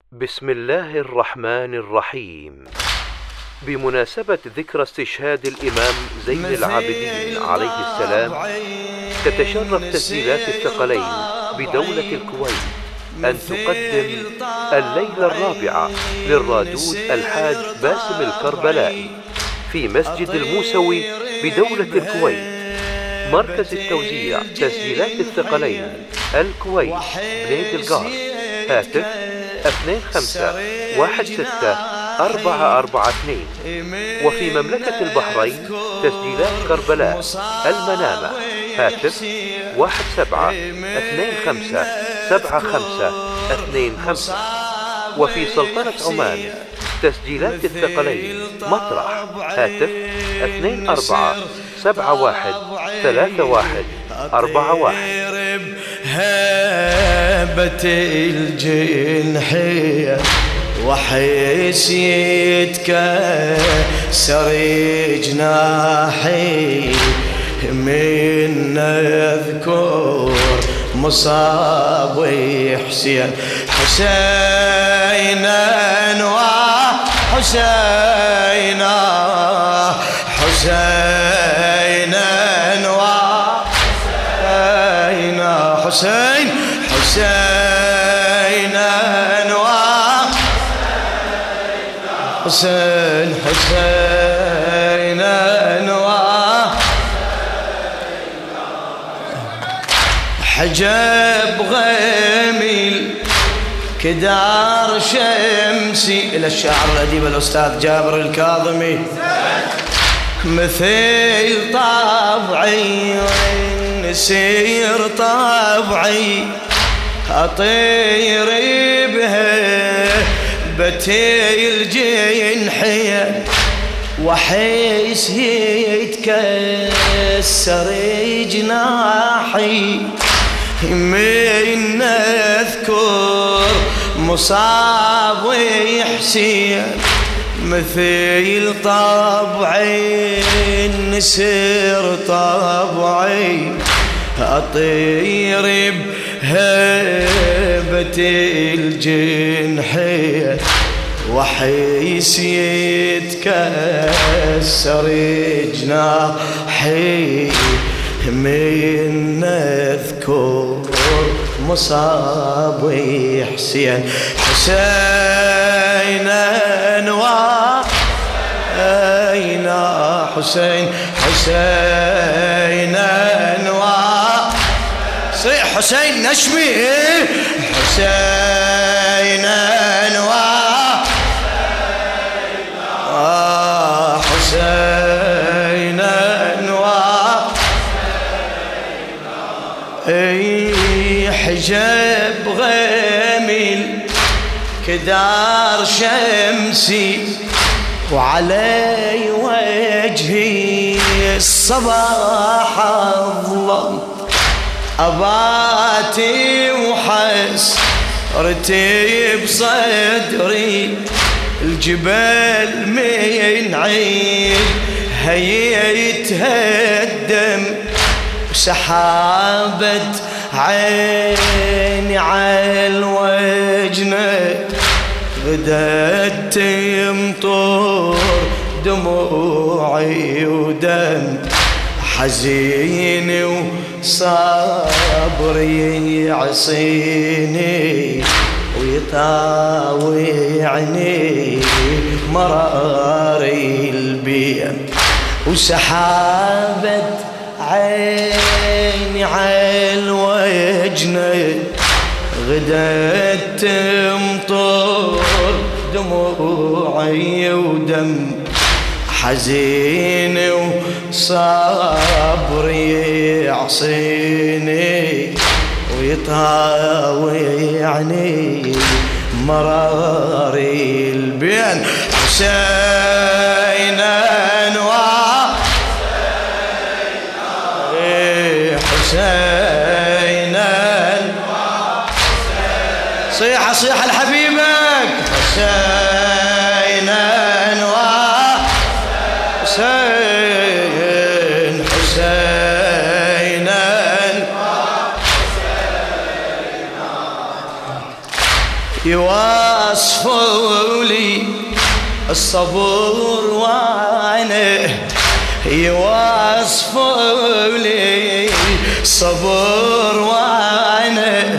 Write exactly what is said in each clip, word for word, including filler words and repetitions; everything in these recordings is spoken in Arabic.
بسم الله الرحمن الرحيم. بمناسبة ذكرى استشهاد الإمام زين العابدين عليه السلام، تتشرف تسجيلات الثقلين بدولة الكويت أن تقدم الليلة الرابعة للرادود الحاج باسم الكربلائي في مسجد الموسوي بدولة الكويت. مركز التوزيع تسجيلات الثقلين الكويت بنيد القار. هاتف اثنين خمسة واحد ستة أربعة أربعة اثنين. وفي مملكة البحرين تسجيلات كربلاء المنامة. هاتف واحد سبعة اثنين خمسة سبعة خمسة اثنين خمسة. وفي سلطنة عمان تسجيلات الثقلين مطرح. هاتف اثنين أربعة سبعة واحد ثلاثة واحد أربعة واحد. هابت الجنحية وحيسيتك سري جناحي، من نذكر مصاب حسين حسينا وحسينا حسينا وحسينا حسين حسينا حسين حسينا حجب غميل كدار شمسي. إلى الشاعر الأديب الأستاذ جابر الكاظمي. مثل طبعي نسير طبعي أطير بها بتي الجنحية وحيس يتكسر جناحي، من أذكر مصاب حسين مثل طبعي نسير طبعي أطير بهبة الجنحية وحيس يتكسر جناحي، من نذكر مصاب حسين حسينا وحسينا حسين حسينا صيح حسين نشمي حسينا وحسينا اي حجب غميل كدار شمسي وعلي وجهي الصباح الظلم، أباتي وحسرتي بصدري الجبل من عين هيتهدم، وسحابة عيني عالوجنة بدأت تمطر دموعي ودم حزيني وصبري يعصيني ويطاوعني مراري البيم، وسحابة عيني عالوجنة غدت تمطر دموعي ودم حزيني وصبري يعصيني ويطاوعني مراري البين حسينا حسينا صيحة صيحة لحبيبك حسينا حسين حسينا يوصفوا لي الصبر وانا يوصفوا لي الصبر وانا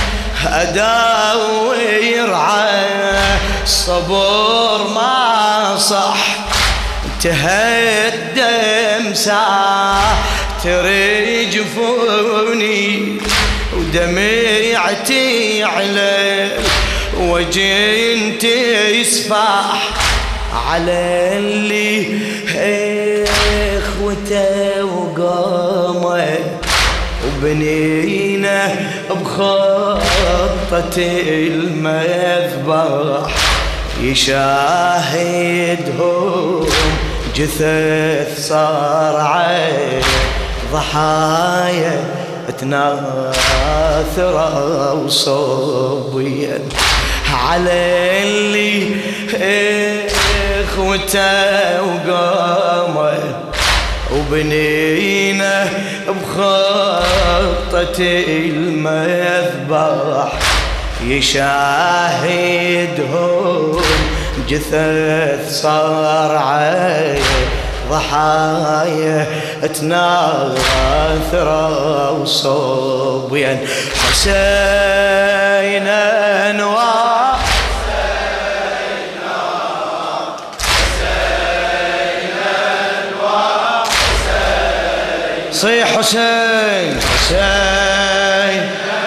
ادور على الصبر ما صح تهدم ساعة ترجفوني ودمعتي على وجه تسفح على اللي اخوته وقامه وبنينا بخطة المذبح يشاهدهم جثث صار عين ضحايا تناثر وصبيا على اللي اخوته وقامه وبنينا بخطة المذبح يشاهدهم جثث صار عين ضحايا تناثر وصبيا حسين انوار صيح حسين حسين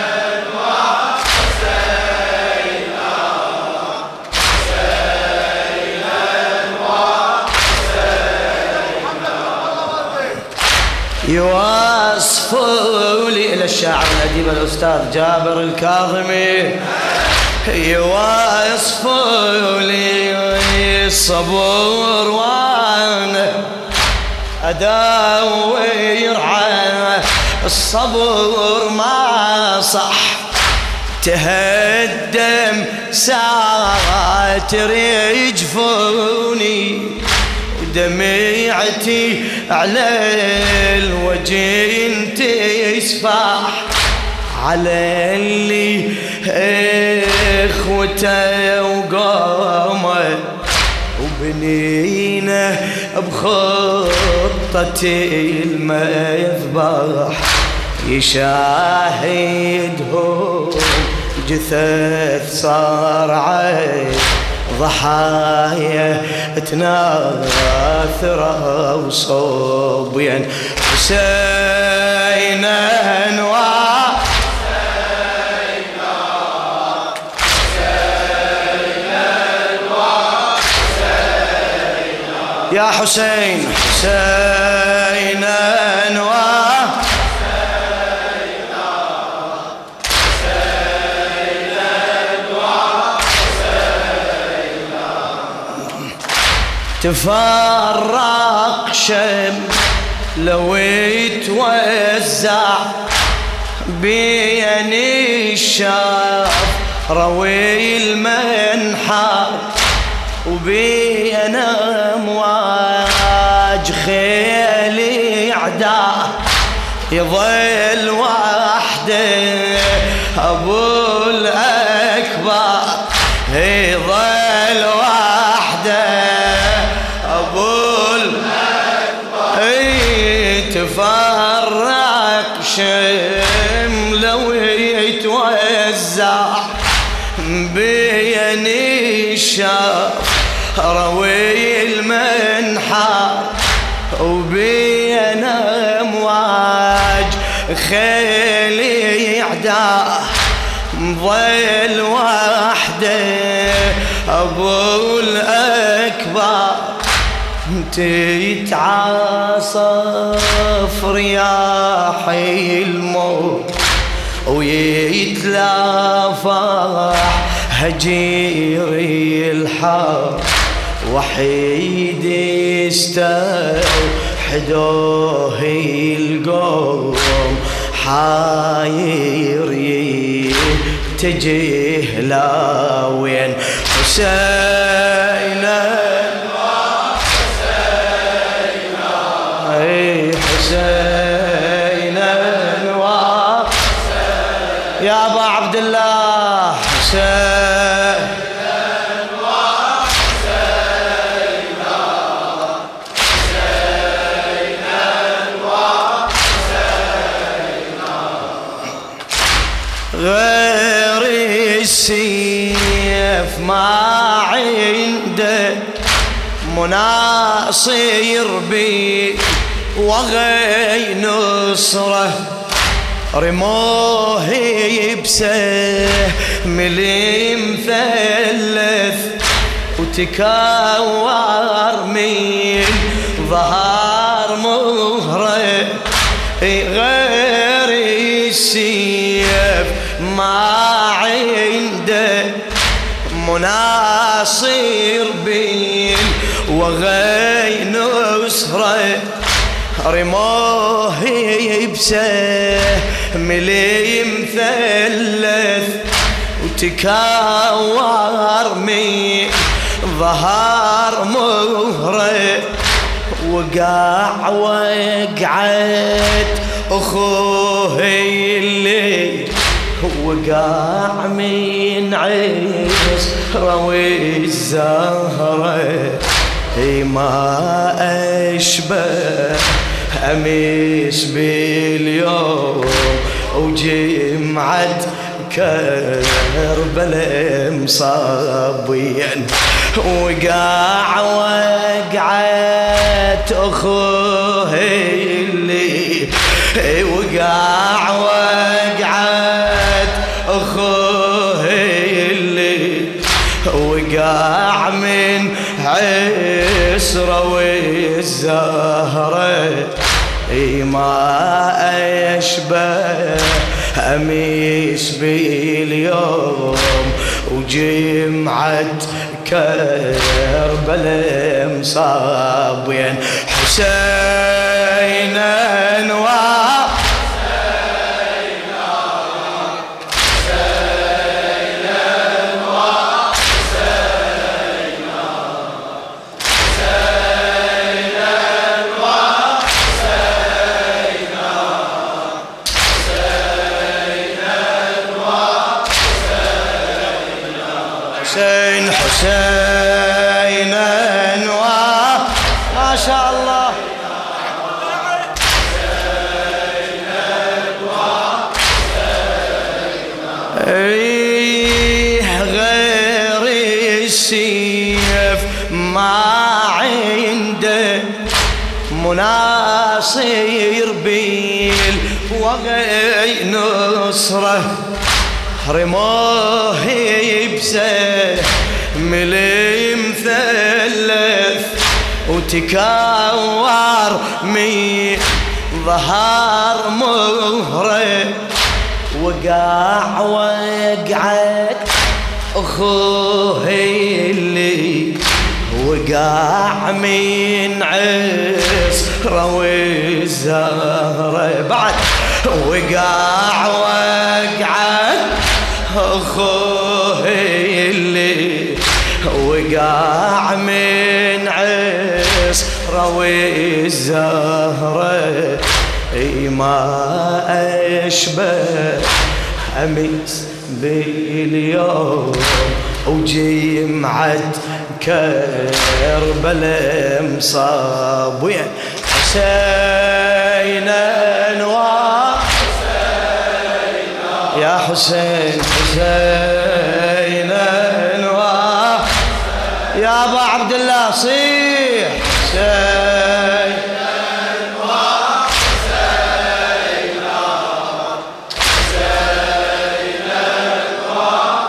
يوصفوا لي إلى الشاعر الأديب الأستاذ جابر الكاظمي يوصفوا لي الصبر وأنا أدور على الصبر ما صح تهدم ساعات رجفوني ودمعتي على الوجه تسفح على اللي اخوته وقامه وبنينا بخطة المذبح يشاهدهم جثث صار عين ضحايا تناثر وصبيا حسين انوار يا حسين حسين انوار تفرق شم لو يتوزع بين الشاف روي المنحر وبين امواج خيل اعداء يظل وحده ابو الاكبر يظل وحده ابو الاكبر تفرق شمل ويتوزع بين الشاف روي المنحر وبين امواج خيل اعداء ظل وحده ابو الاكبر تتعاصف رياح الموت ويتلافح هجير الحر وحيد استوحدوه القوم حاير يتجه لوين حسين حسين انوار يا ابا عبد الله حسين السيف ما عنده مناصير بي وغي نصره رموه بسهم المثلث وتكور من ظهر مهره غير السيف ما عنده مناصير بين وغي نصره رموه بسهم المثلث وتكور من ظهر مهره وقع وقعت أخوه اللي وقع من عسره والزهره ما أشبه أمس باليوم وجمعة كربلاء مصابين وقع وقعت أخوه اللي وقع وقعت أخوه اللي وقع من عسره والزهره ما أشبه أمس باليوم وجمعة كربلاء مصابين حسينا و حسين حسينا ما شاء الله ايه غير السيف ما عنده مناصير بيل وغي نصره رموه بسهم المثلث وتكور من ظهر مهره وقع وقعت أخوه اللي وقع من عسره والزهره بعد وقع وقعت أخوه اللي وقع من عسره والزهره ما أشبه أمس باليوم وجمعة كربلاء مصابين حسينا يا حسين حسين انوار يا ابو عبد الله صيح حسين انوار حسين حسين انوار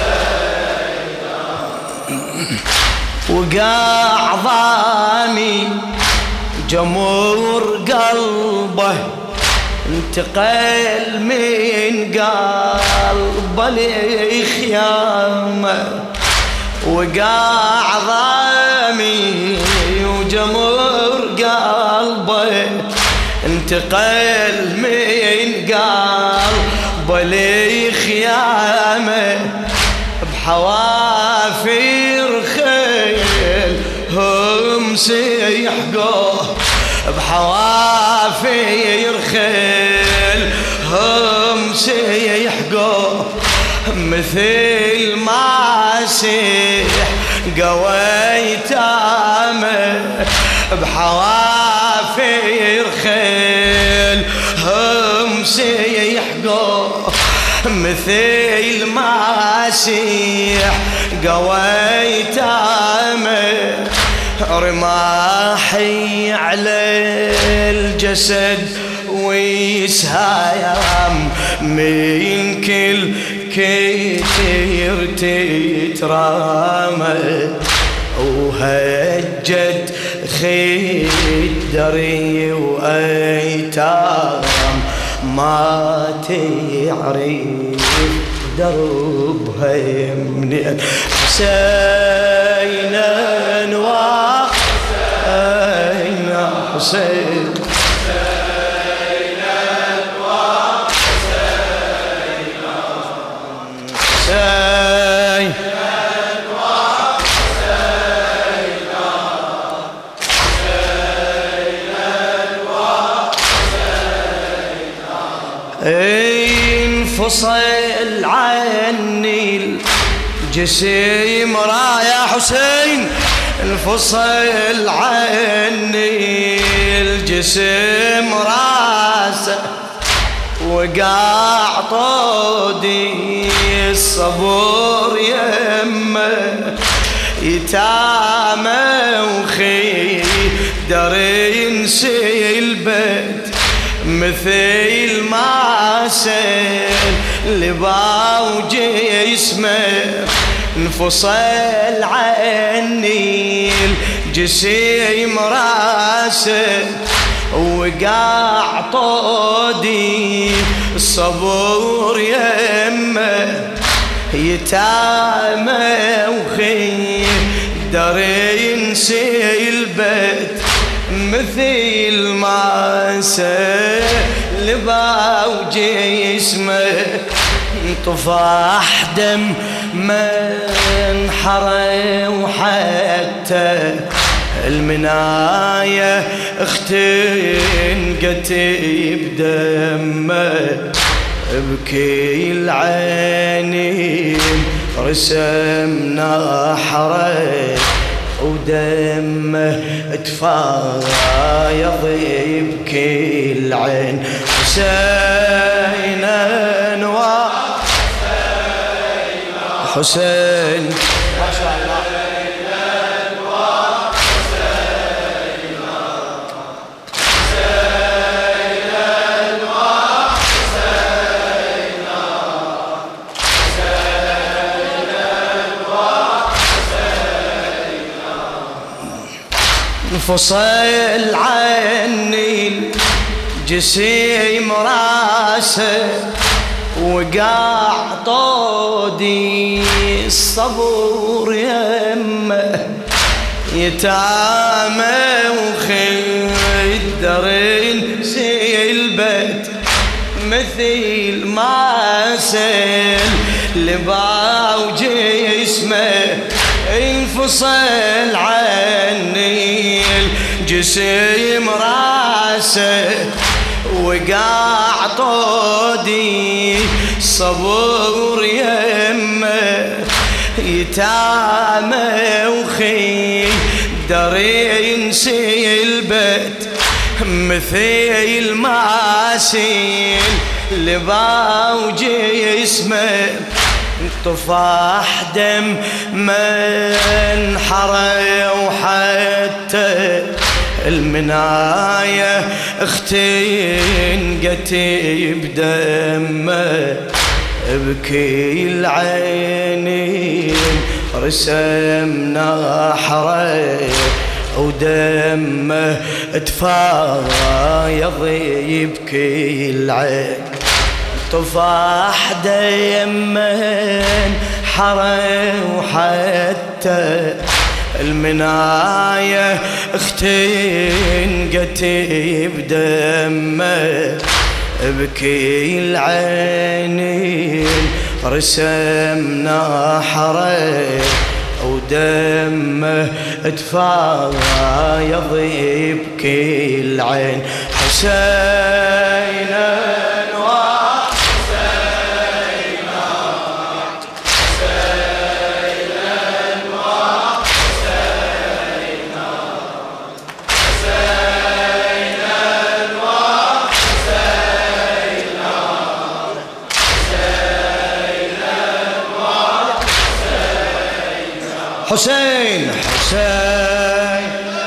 حسين وقع ضامي جمهور قلبه انتقل من قلبه لخيامه وقع ضامي وجمهور قلبه انتقل من قلبه لخيامه بحوافر خيل هم سيحقوه بحوافر خيل هم سيحقوه مثل ما سيح قويتامه بحوافر خيل هم سيحقوه مثل ما الماسيح قويت امه رماحي على الجسد ويسهام من كل كتير تترامى وهجت خدري وأيتام ما تعرف دربها من حسين أنوار حسين حسين انفصل عني الجسيم رايا حسين انفصل عني الجسم راسه وقع طودي الصبر يمه يتامى وخي در ينسي البيت مثل ما سيل لباو جسمه انفصل عني الجسيم راسه وقع طودي الصبور يمه يتامى وخي در ينسي البيت مثل ما سلبا وجسمه طفاح دم من حرى وحتى المناية اختنقت بدمه بكي العينين رسمنا حرى ودمه تفايض يبكي العين حسين أنوار حسين ما شاء الله انفصل عني الجسيم راسه وقع طودي الصبور يمه يتامى وخدر ينسي البيت مثل ما سيل لباو جسمه انفصل عني الجسيم راسه وقع طودي صبور يمه يتامى وخي در ينسي البيت مثل ما سيل لباو جسمه طفاح دم من حرى وحتى المناية اختنقت بدمه بكي العينين رسمنا حرى ودمه تفايض يبكي العين طفاح دمن حرى وحتى المناية اختنقت بدمه بكي العينين رسمنا حرى ودمه تفايض يبكي العين حسين حسين حسين